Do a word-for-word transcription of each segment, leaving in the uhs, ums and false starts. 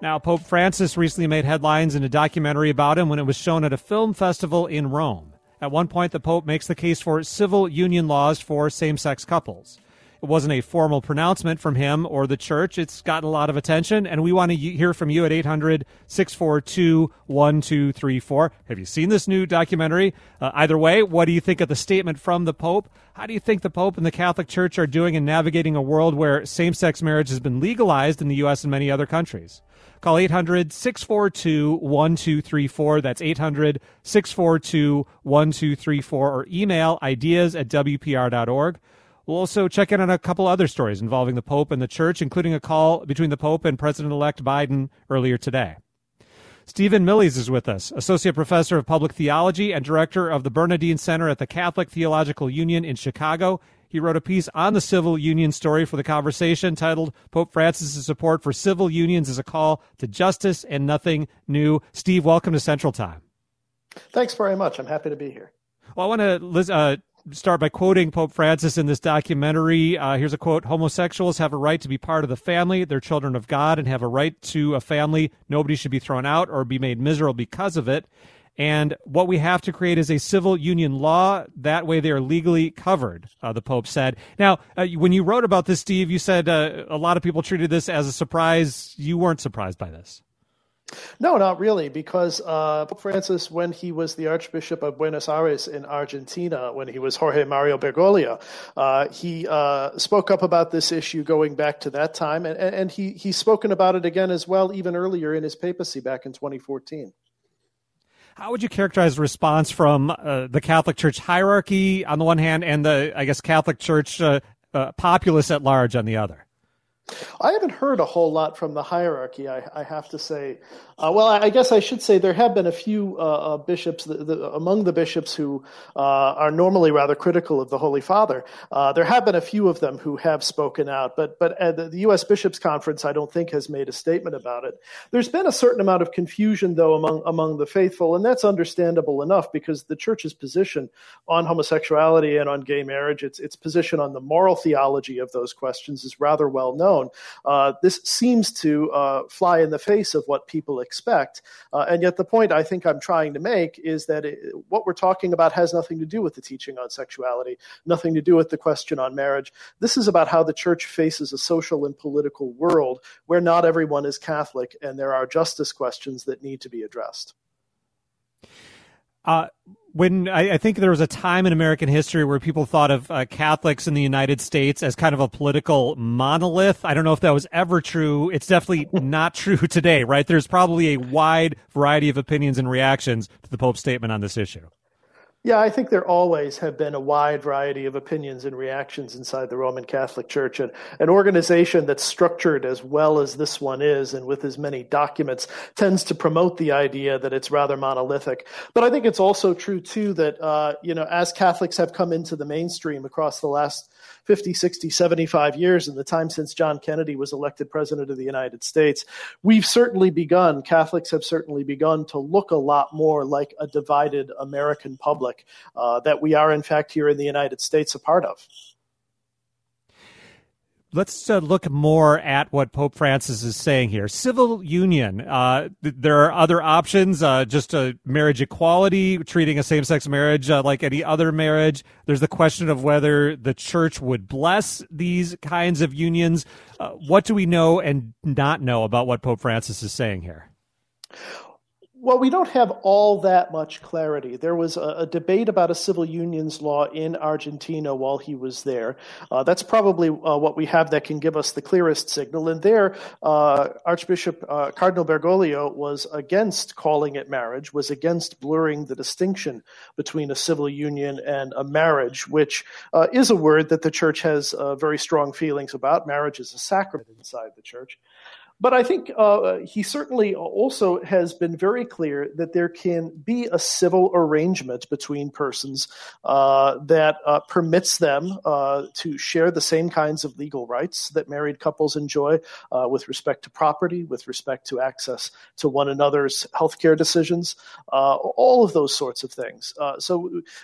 Now, Pope Francis recently made headlines in a documentary about him when it was shown at a film festival in Rome. At one point, the Pope makes the case for civil union laws for same-sex couples. It wasn't a formal pronouncement from him or the church. It's gotten a lot of attention, and we want to hear from you at eight hundred, six four two, one two three four. Have you seen this new documentary? Uh, either way, what do you think of the statement from the Pope? How do you think the Pope and the Catholic Church are doing in navigating a world where same-sex marriage has been legalized in the U S and many other countries? Call eight hundred, six four two, one two three four. That's eight hundred, six four two, one two three four, or email ideas at w p r dot org. We'll also check in on a couple other stories involving the Pope and the Church, including a call between the Pope and President-elect Biden earlier today. Stephen Millies is with us, Associate Professor of Public Theology and Director of the Bernardine Center at the Catholic Theological Union in Chicago. He wrote a piece on the civil union story for The Conversation titled Pope Francis' Support for Civil Unions is a Call to Justice and Nothing New. Steve, welcome to Central Time. Thanks very much. I'm happy to be here. Well, I want to uh, start by quoting Pope Francis in this documentary. Uh, here's a quote: "Homosexuals have a right to be part of the family. They're children of God and have a right to a family. Nobody should be thrown out or be made miserable because of it. And what we have to create is a civil union law. That way they are legally covered," uh, the Pope said. Now, uh, when you wrote about this, Steve, you said uh, a lot of people treated this as a surprise. You weren't surprised by this. No, not really, because uh, Pope Francis, when he was the Archbishop of Buenos Aires in Argentina, when he was Jorge Mario Bergoglio, uh, he uh, spoke up about this issue going back to that time, and, and he he's spoken about it again as well, even earlier in his papacy back in twenty fourteen. How would you characterize the response from uh, the Catholic Church hierarchy on the one hand and the, I guess, Catholic Church uh, uh, populace at large on the other? I haven't heard a whole lot from the hierarchy, I, I have to say. Uh, well, I, I guess I should say there have been a few uh, uh, bishops, the, the, among the bishops who uh, are normally rather critical of the Holy Father. Uh, there have been a few of them who have spoken out, but but uh, the, the U S Bishops' Conference, I don't think, has made a statement about it. There's been a certain amount of confusion, though, among among the faithful, and that's understandable enough because the Church's position on homosexuality and on gay marriage, its its position on the moral theology of those questions is rather well known. Uh, this seems to uh, fly in the face of what people expect. Uh, and yet the point I think I'm trying to make is that it, what we're talking about has nothing to do with the teaching on sexuality, nothing to do with the question on marriage. This is about how the Church faces a social and political world where not everyone is Catholic, and there are justice questions that need to be addressed. Uh, when I, I think there was a time in American history where people thought of uh, Catholics in the United States as kind of a political monolith. I don't know if that was ever true. It's definitely not true today, right? There's probably a wide variety of opinions and reactions to the Pope's statement on this issue. Yeah, I think there always have been a wide variety of opinions and reactions inside the Roman Catholic Church. And an organization that's structured as well as this one is and with as many documents tends to promote the idea that it's rather monolithic. But I think it's also true, too, that, uh, you know, as Catholics have come into the mainstream across the last fifty, sixty, seventy-five years in the time since John Kennedy was elected president of the United States, we've certainly begun, Catholics have certainly begun to look a lot more like a divided American public uh, that we are, in fact, here in the United States a part of. Let's uh, look more at what Pope Francis is saying here. Civil union. Uh, th- there are other options, uh, just uh, marriage equality, treating a same-sex marriage uh, like any other marriage. There's the question of whether the Church would bless these kinds of unions. Uh, what do we know and not know about what Pope Francis is saying here? Well, we don't have all that much clarity. There was a, a debate about a civil unions law in Argentina while he was there. Uh, that's probably uh, what we have that can give us the clearest signal. And there, uh, Archbishop uh, Cardinal Bergoglio was against calling it marriage, was against blurring the distinction between a civil union and a marriage, which uh, is a word that the Church has uh, very strong feelings about. Marriage is a sacrament inside the Church. But I think uh, he certainly also has been very clear that there can be a civil arrangement between persons uh, that uh, permits them uh, to share the same kinds of legal rights that married couples enjoy uh, with respect to property, with respect to access to one another's healthcare decisions, uh, all of those sorts of things. Uh, so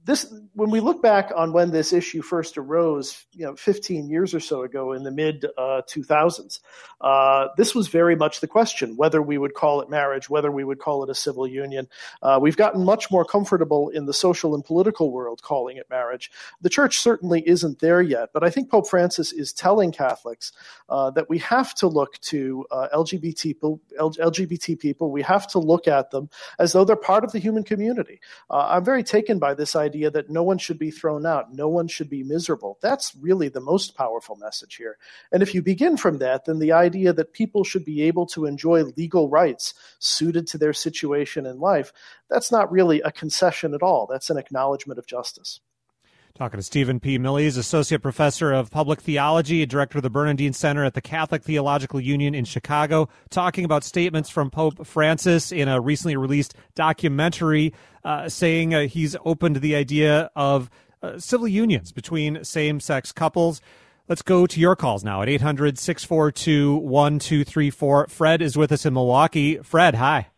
this, when we look back on when this issue first arose, you know, fifteen years or so ago in the mid uh, two thousands, uh, this was very much the question, whether we would call it marriage, whether we would call it a civil union. Uh, we've gotten much more comfortable in the social and political world calling it marriage. The church certainly isn't there yet, but I think Pope Francis is telling Catholics uh, that we have to look to uh, L G B T people, L G B T people. We have to look at them as though they're part of the human community. Uh, I'm very taken by this idea that no one should be thrown out, no one should be miserable. That's really the most powerful message here. And if you begin from that, then the idea that people should be able to enjoy legal rights suited to their situation in life, that's not really a concession at all. That's an acknowledgement of justice. Talking to Stephen P. Millies, Associate Professor of Public Theology, Director of the Bernardine Center at the Catholic Theological Union in Chicago, talking about statements from Pope Francis in a recently released documentary, uh, saying uh, he's open to the idea of uh, civil unions between same-sex couples. Let's go to your calls now at eight hundred, six four two, one two three four. Fred is with us in Milwaukee. Fred, hi.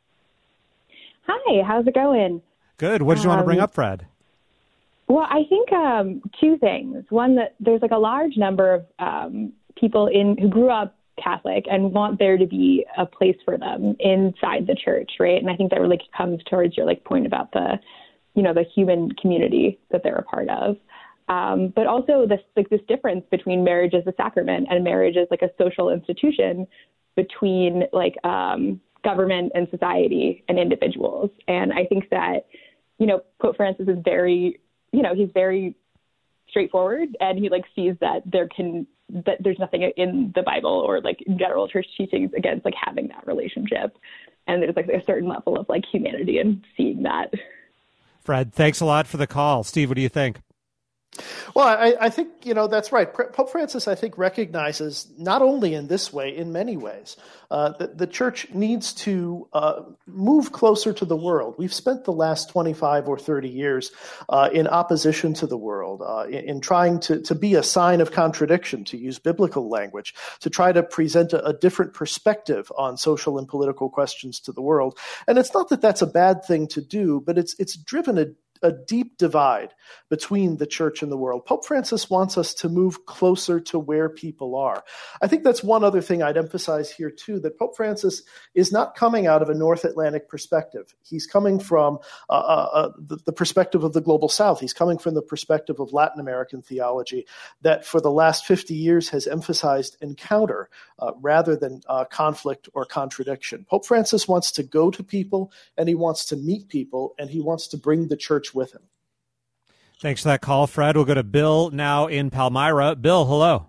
Hi, how's it going? Good. What did you um, want to bring up, Fred? Well, I think um, two things. One, that there's like a large number of um, people in who grew up Catholic and want there to be a place for them inside the church, right? And I think that really comes towards your like point about the, you know, the human community that they're a part of. Um, but also this like this difference between marriage as a sacrament and marriage as like a social institution between like um, government and society and individuals. And I think that, you know, Pope Francis is very you know, he's very straightforward, and he like sees that there can, that there's nothing in the Bible or like general church teachings against like having that relationship. And there's like a certain level of like humanity in seeing that. Fred, thanks a lot for the call. Steve, what do you think? Well, I, I think, you know, that's right. Pope Francis, I think, recognizes not only in this way, in many ways, uh, that the church needs to uh, move closer to the world. We've spent the last twenty-five or thirty years uh, in opposition to the world, uh, in, in trying to, to be a sign of contradiction, to use biblical language, to try to present a, a different perspective on social and political questions to the world. And it's not that that's a bad thing to do, but it's it's driven a a deep divide between the church and the world. Pope Francis wants us to move closer to where people are. I think that's one other thing I'd emphasize here too, that Pope Francis is not coming out of a North Atlantic perspective. He's coming from uh, uh, the, the perspective of the global South. He's coming from the perspective of Latin American theology that for the last fifty years has emphasized encounter uh, rather than uh, conflict or contradiction. Pope Francis wants to go to people, and he wants to meet people, and he wants to bring the church with him. Thanks for that call, Fred. We'll go to Bill now in Palmyra. Bill, hello.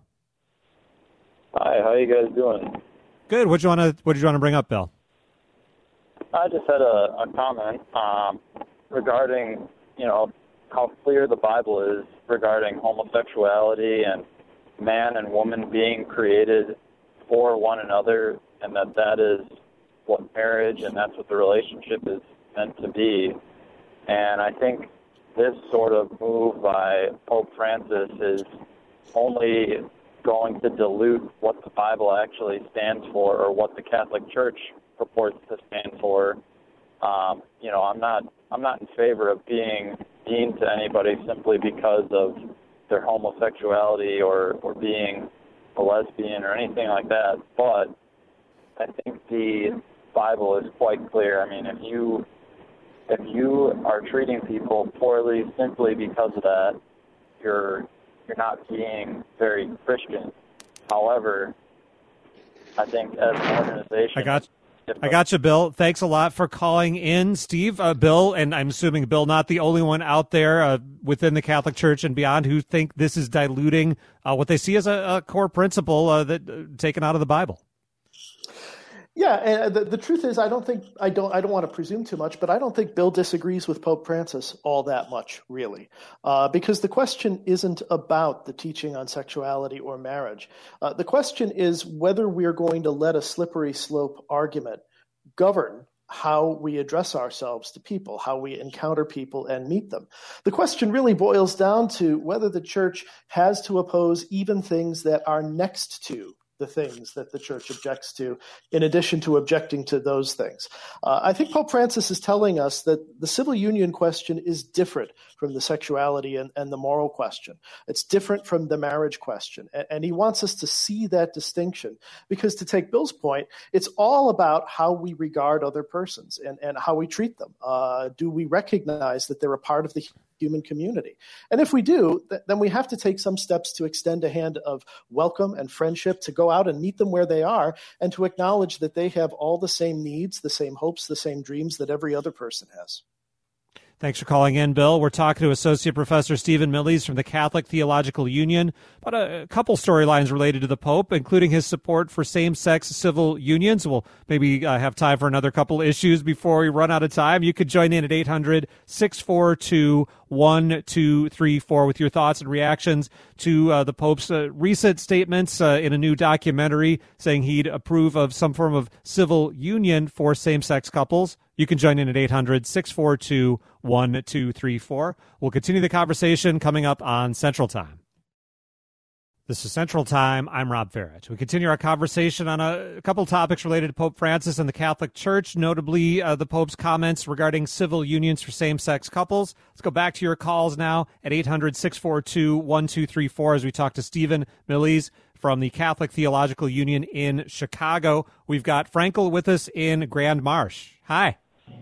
Hi, how you guys doing? Good. What did you want to What did you want to bring up, Bill? I just had a, a comment um, regarding, you know, how clear the Bible is regarding homosexuality and man and woman being created for one another, and that that is what marriage and that's what the relationship is meant to be. And I think this sort of move by Pope Francis is only going to dilute what the Bible actually stands for or what the Catholic Church purports to stand for. Um, you know, I'm not I'm not in favor of being mean to anybody simply because of their homosexuality or, or being a lesbian or anything like that. But I think the Bible is quite clear. I mean, if you If you are treating people poorly simply because of that, you're you're not being very Christian. However, I think as an organization, I got, I got you, Bill. Thanks a lot for calling in, Steve. Uh, Bill, and I'm assuming Bill, not the only one out there uh, within the Catholic Church and beyond who think this is diluting uh, what they see as a, a core principle uh, that uh, taken out of the Bible. Yeah, and the, the truth is, I don't think I don't I don't want to presume too much, but I don't think Bill disagrees with Pope Francis all that much, really, uh, because the question isn't about the teaching on sexuality or marriage. Uh, the question is whether we're going to let a slippery slope argument govern how we address ourselves to people, how we encounter people and meet them. The question really boils down to whether the church has to oppose even things that are next to the things that the church objects to, in addition to objecting to those things. Uh, I think Pope Francis is telling us that the civil union question is different from the sexuality and, and the moral question. It's different from the marriage question. And, and he wants us to see that distinction, because to take Bill's point, it's all about how we regard other persons and, and how we treat them. Uh, do we recognize that they're a part of the human community? And if we do, th- then we have to take some steps to extend a hand of welcome and friendship, to go out and meet them where they are, and to acknowledge that they have all the same needs, the same hopes, the same dreams that every other person has. Thanks for calling in, Bill. We're talking to Associate Professor Stephen Millies from the Catholic Theological Union about a couple storylines related to the Pope, including his support for same-sex civil unions. We'll maybe uh, have time for another couple issues before we run out of time. You could join in at eight hundred, six four two, one two three four with your thoughts and reactions to uh, the Pope's uh, recent statements uh, in a new documentary saying he'd approve of some form of civil union for same-sex couples. You can join in at eight hundred, six four two, one two three four. We'll continue the conversation coming up on Central Time. This is Central Time. I'm Rob Farrett. We continue our conversation on a couple topics related to Pope Francis and the Catholic Church, notably uh, the Pope's comments regarding civil unions for same-sex couples. Let's go back to your calls now at eight hundred, six four two, one two three four as we talk to Stephen Millies from the Catholic Theological Union in Chicago. We've got Frankel with us in Grand Marsh. Hi.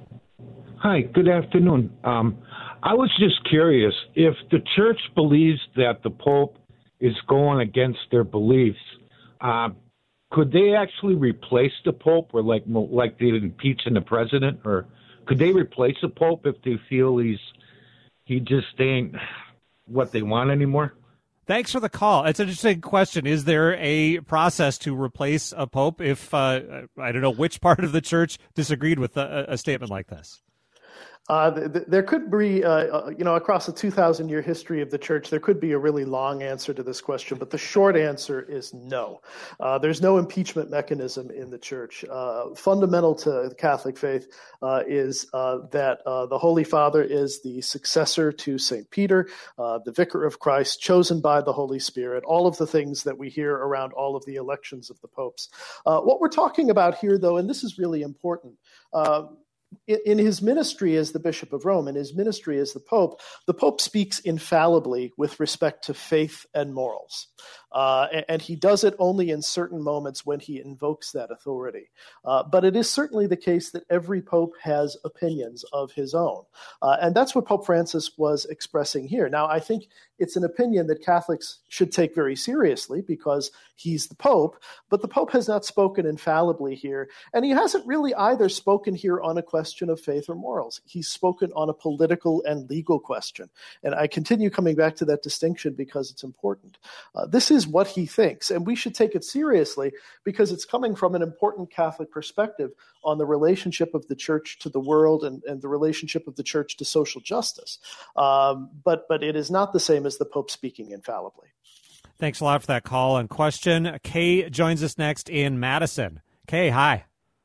Hi, good afternoon. Um, I was just curious, if the church believes that the Pope is going against their beliefs, uh, could they actually replace the Pope, or like like they did impeaching the president, or could they replace the Pope if they feel he's he just ain't what they want anymore? Thanks for the call. It's an interesting question. Is there a process to replace a pope if, uh, I don't know, which part of the church disagreed with a, a statement like this? Uh, th- there could be, uh, you know, across a two thousand year history of the church, there could be a really long answer to this question, but the short answer is no. Uh, there's no impeachment mechanism in the church. Uh, fundamental to the Catholic faith uh, is uh, that uh, the Holy Father is the successor to Saint Peter, uh, the vicar of Christ, chosen by the Holy Spirit, all of the things that we hear around all of the elections of the popes. Uh, what we're talking about here, though, and this is really important, uh, in his ministry as the Bishop of Rome, in his ministry as the Pope, the Pope speaks infallibly with respect to faith and morals. Uh, and, and he does it only in certain moments when he invokes that authority. Uh, but it is certainly the case that every Pope has opinions of his own. Uh, and that's what Pope Francis was expressing here. Now, I think it's an opinion that Catholics should take very seriously because he's the Pope, but the Pope has not spoken infallibly here. And he hasn't really either spoken here on a question of faith or morals. He's spoken on a political and legal question. And I continue coming back to that distinction because it's important. Uh, this is what he thinks, and we should take it seriously because it's coming from an important Catholic perspective on the relationship of the church to the world and, and the relationship of the church to social justice. Um, but but it is not the same as the Pope speaking infallibly. Thanks a lot for that call and question. Kay joins us next in Madison. Kay, hi.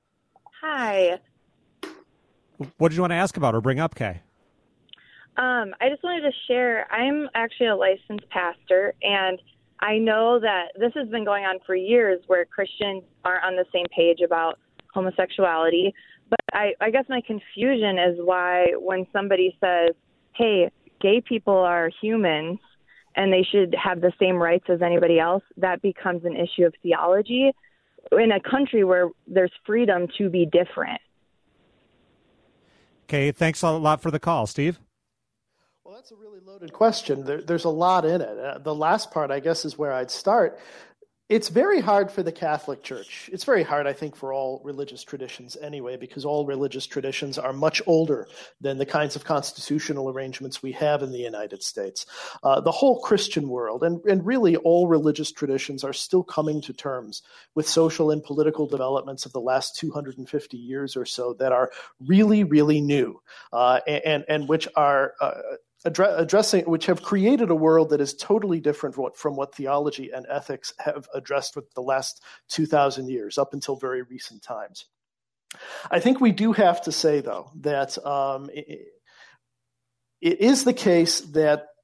Hi. What did you want to ask about or bring up, Kay? Um, I just wanted to share, I'm actually a licensed pastor, and I know that this has been going on for years where Christians aren't on the same page about homosexuality. But I, I guess my confusion is why when somebody says, hey, gay people are humans and they should have the same rights as anybody else, that becomes an issue of theology in a country where there's freedom to be different. Okay, thanks a lot for the call. Steve? Well, that's a really loaded question. There, there's a lot in it. Uh, the last part, I guess, is where I'd start. It's very hard for the Catholic Church. It's very hard, I think, for all religious traditions anyway, because all religious traditions are much older than the kinds of constitutional arrangements we have in the United States. Uh, the whole Christian world, and, and really all religious traditions, are still coming to terms with social and political developments of the last two hundred fifty years or so that are really, really new, uh, and, and which are uh, addressing, which have created a world that is totally different from what, from what theology and ethics have addressed with the last two thousand years, up until very recent times. I think we do have to say, though, that um, it, it is the case that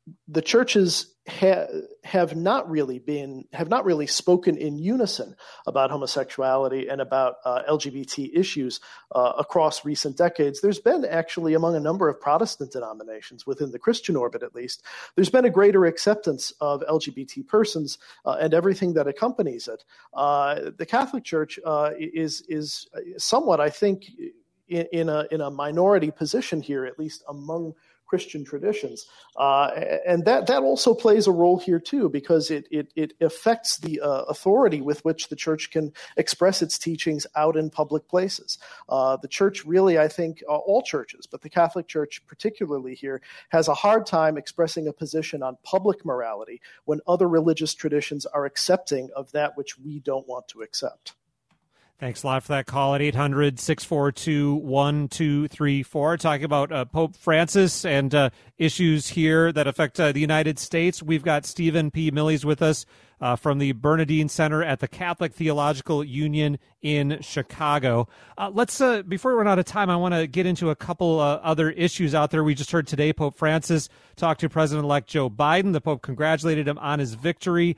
the churches ha- have not really been have not really spoken in unison about homosexuality and about uh, L G B T issues uh, across recent decades. There's been actually, among a number of Protestant denominations, within the Christian orbit at least, there's been a greater acceptance of L G B T persons uh, and everything that accompanies it. Uh, the Catholic Church uh, is is somewhat, I think, in, in a in a minority position here, at least among Christian traditions. Uh, and that, that also plays a role here too, because it, it, it affects the uh, authority with which the church can express its teachings out in public places. Uh, the church really, I think, uh, all churches, but the Catholic Church particularly here, has a hard time expressing a position on public morality when other religious traditions are accepting of that which we don't want to accept. Thanks a lot for that call at eight hundred, six four two, one two three four. Talking about uh, Pope Francis and uh, issues here that affect uh, the United States. We've got Stephen P. Millies with us uh, from the Bernardine Center at the Catholic Theological Union in Chicago. Uh, let's, uh, before we run out of time, I want to get into a couple uh, other issues out there. We just heard today Pope Francis talk to President-elect Joe Biden. The Pope congratulated him on his victory.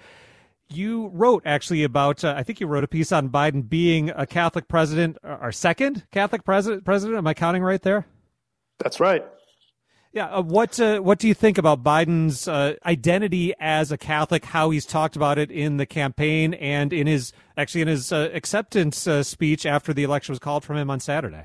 You wrote actually about, uh, I think you wrote a piece on Biden being a Catholic president, our second Catholic president. President, am I counting right there? That's right. Yeah. Uh, what uh, What do you think about Biden's uh, identity as a Catholic? How he's talked about it in the campaign and in his actually in his uh, acceptance uh, speech after the election was called from him on Saturday.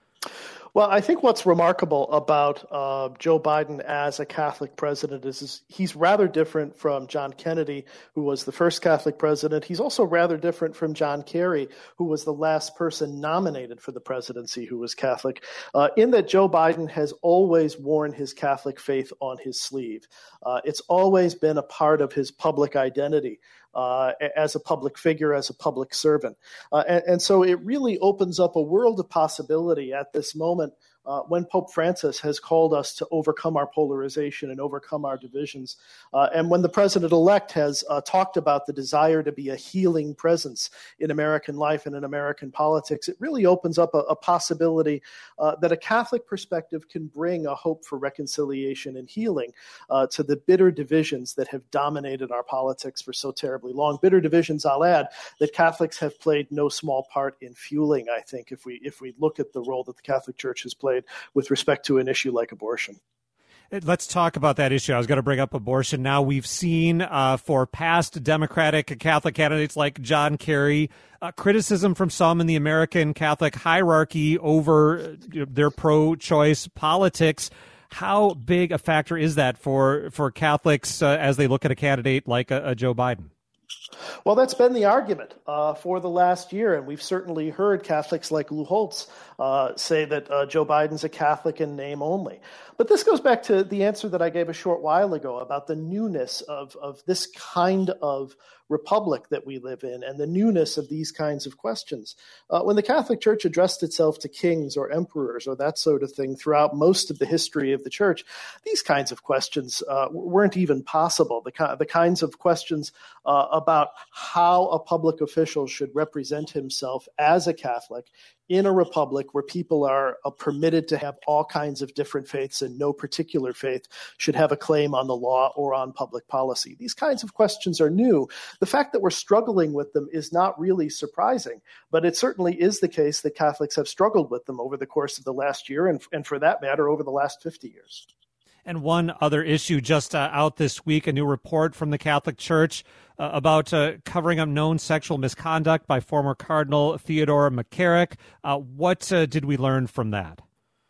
Well, I think what's remarkable about uh, Joe Biden as a Catholic president is, is he's rather different from John Kennedy, who was the first Catholic president. He's also rather different from John Kerry, who was the last person nominated for the presidency who was Catholic, uh, in that Joe Biden has always worn his Catholic faith on his sleeve. Uh, it's always been a part of his public identity. Uh, as a public figure, as a public servant. Uh, and, and so it really opens up a world of possibility at this moment uh, when Pope Francis has called us to overcome our polarization and overcome our divisions. Uh, and when the president-elect has uh, talked about the desire to be a healing presence in American life and in American politics, it really opens up a, a possibility uh, that a Catholic perspective can bring a hope for reconciliation and healing uh, to the bitter divisions that have dominated our politics for so terribly long. Bitter divisions, I'll add, that Catholics have played no small part in fueling, I think, if we if we look at the role that the Catholic Church has played with respect to an issue like abortion. Let's talk about that issue. I was going to bring up abortion. Now, we've seen uh, for past Democratic Catholic candidates like John Kerry, uh, criticism from some in the American Catholic hierarchy over you know, their pro-choice politics. How big a factor is that for, for Catholics uh, as they look at a candidate like a, a Joe Biden? Well, that's been the argument uh, for the last year, and we've certainly heard Catholics like Lou Holtz uh, say that uh, Joe Biden's a Catholic in name only. But this goes back to the answer that I gave a short while ago about the newness of, of this kind of republic that we live in and the newness of these kinds of questions. Uh, when the Catholic Church addressed itself to kings or emperors or that sort of thing throughout most of the history of the Church, these kinds of questions uh, weren't even possible. The, ki- the kinds of questions uh, about how a public official should represent himself as a Catholic in a republic where people are uh, permitted to have all kinds of different faiths and no particular faith should have a claim on the law or on public policy. These kinds of questions are new. The fact that we're struggling with them is not really surprising, but it certainly is the case that Catholics have struggled with them over the course of the last year and, and for that matter, over the last fifty years. And one other issue just uh, out this week, a new report from the Catholic Church uh, about uh, covering up known sexual misconduct by former Cardinal Theodore McCarrick. Uh, what uh, did we learn from that?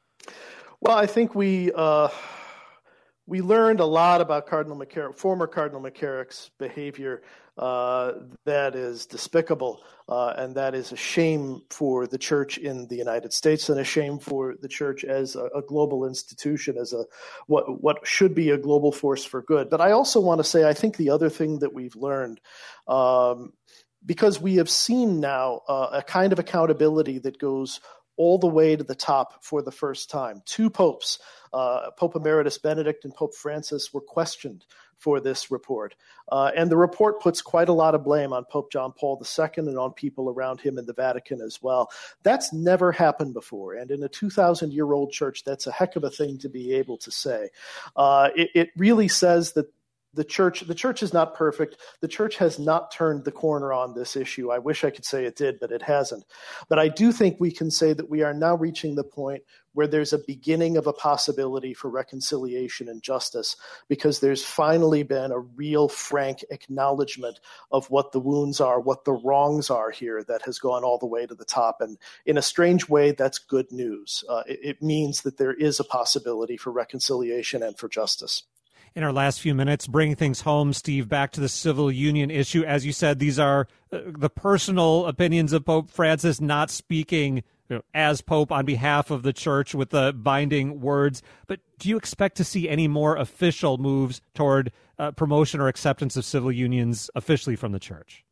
Well, I think we uh, we learned a lot about Cardinal McCarrick, former Cardinal McCarrick's behavior uh, that is despicable, uh, and that is a shame for the Church in the United States and a shame for the Church as a, a global institution, as a what what should be a global force for good. But I also want to say, I think the other thing that we've learned, um, because we have seen now uh, a kind of accountability that goes all the way to the top for the first time. Two popes, uh, Pope Emeritus Benedict and Pope Francis, were questioned for this report. Uh, and the report puts quite a lot of blame on Pope John Paul the Second and on people around him in the Vatican as well. That's never happened before. And in a two thousand year old church, that's a heck of a thing to be able to say. Uh, it, it really says that The church, the church is not perfect. The church has not turned the corner on this issue. I wish I could say it did, but it hasn't. But I do think we can say that we are now reaching the point where there's a beginning of a possibility for reconciliation and justice, because there's finally been a real frank acknowledgement of what the wounds are, what the wrongs are here that has gone all the way to the top. And in a strange way, that's good news. Uh, it, it means that there is a possibility for reconciliation and for justice. In our last few minutes, bringing things home, Steve, back to the civil union issue. As you said, these are uh, the personal opinions of Pope Francis, not speaking you know, as Pope on behalf of the church with the binding words. But do you expect to see any more official moves toward uh, promotion or acceptance of civil unions officially from the church?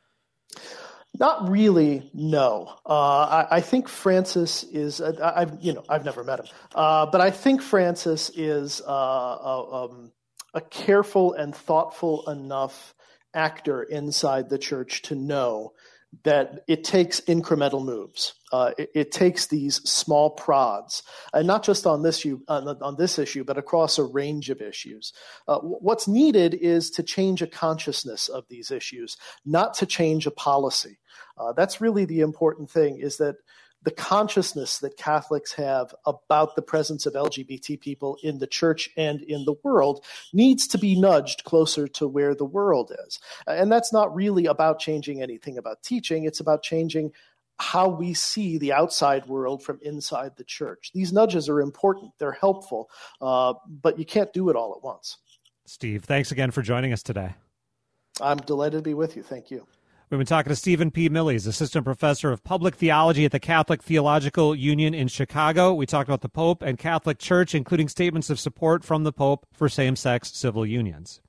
Not really, no. Uh, I, I think Francis is. Uh, I've you know I've never met him, uh, but I think Francis is uh, a, um, a careful and thoughtful enough actor inside the church to know that it takes incremental moves. Uh, it, it takes these small prods, and not just on this issue, on, on this issue, but across a range of issues. Uh, what's needed is to change a consciousness of these issues, not to change a policy. Uh, that's really the important thing, is that the consciousness that Catholics have about the presence of L G B T people in the church and in the world needs to be nudged closer to where the world is. And that's not really about changing anything about teaching. It's about changing how we see the outside world from inside the church. These nudges are important. They're helpful, uh, but you can't do it all at once. Steve, thanks again for joining us today. I'm delighted to be with you. Thank you. We've been talking to Stephen P. Millies, Assistant Professor of Public Theology at the Catholic Theological Union in Chicago. We talked about the Pope and Catholic Church, including statements of support from the Pope for same-sex civil unions.